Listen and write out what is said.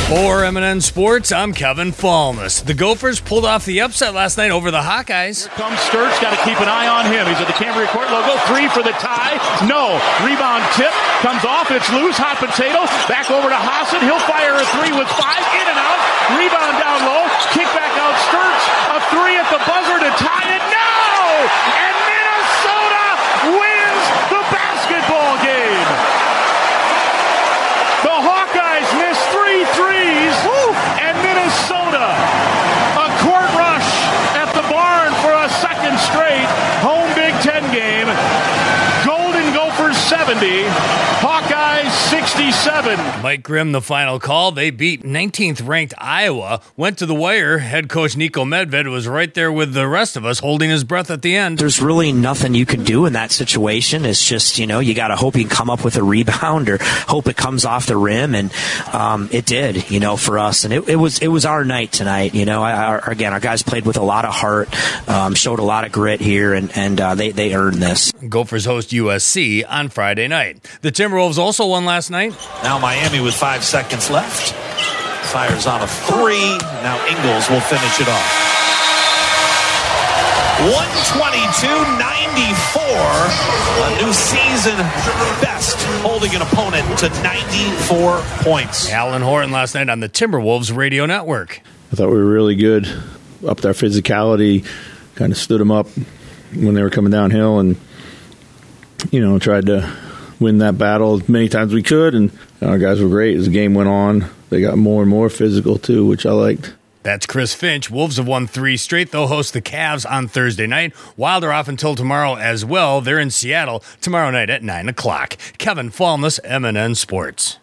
For MNN Sports, I'm Kevin Fallness. The Gophers pulled off the upset last night over the Hawkeyes. Here comes Sturts, got to keep an eye on him. He's at the Cambria Court logo, 3 for the tie. No, rebound tip, comes off, it's loose, hot potato, back over to Hassan. He'll fire a 3 with 5, in and out, rebound down low, kick back out Sturts, a 3 at the buzzer to tie it. No! And Minnesota wins the basketball game. The Hawkeyes missed 3 threes, and Minnesota, a court rush at the barn for a second straight home Big Ten game. Golden Gophers 70, Hawkeyes 67. Mike Grimm, the final call. They beat 19th ranked Iowa, went to the wire. Head coach Niko Medved was right there with the rest of us, holding his breath at the end. There's really nothing you can do in that situation. It's just, you got to hope you can come up with a rebound or hope it comes off the rim. And it did, for us. And it was our night tonight. Again, our guys played with a lot of heart, showed a lot of grit here, and they earned this. Gophers host USC on Friday night. The Timberwolves also won last night. Now Miami with 5 seconds left. Fires on a 3. Now Ingles will finish it off. 122-94. A new season best, holding an opponent to 94 points. Alan Horton last night on the Timberwolves radio network. I thought we were really good. Upped our physicality, kind of stood them up when they were coming downhill, and tried to win that battle as many times as we could, and our guys were great. As the game went on, they got more and more physical too, which I liked. That's Chris Finch. Wolves have won 3 straight. They'll host the Cavs on Thursday night. Wild are off until tomorrow as well. They're in Seattle tomorrow night at 9 o'clock. Kevin Fallness, MNN Sports.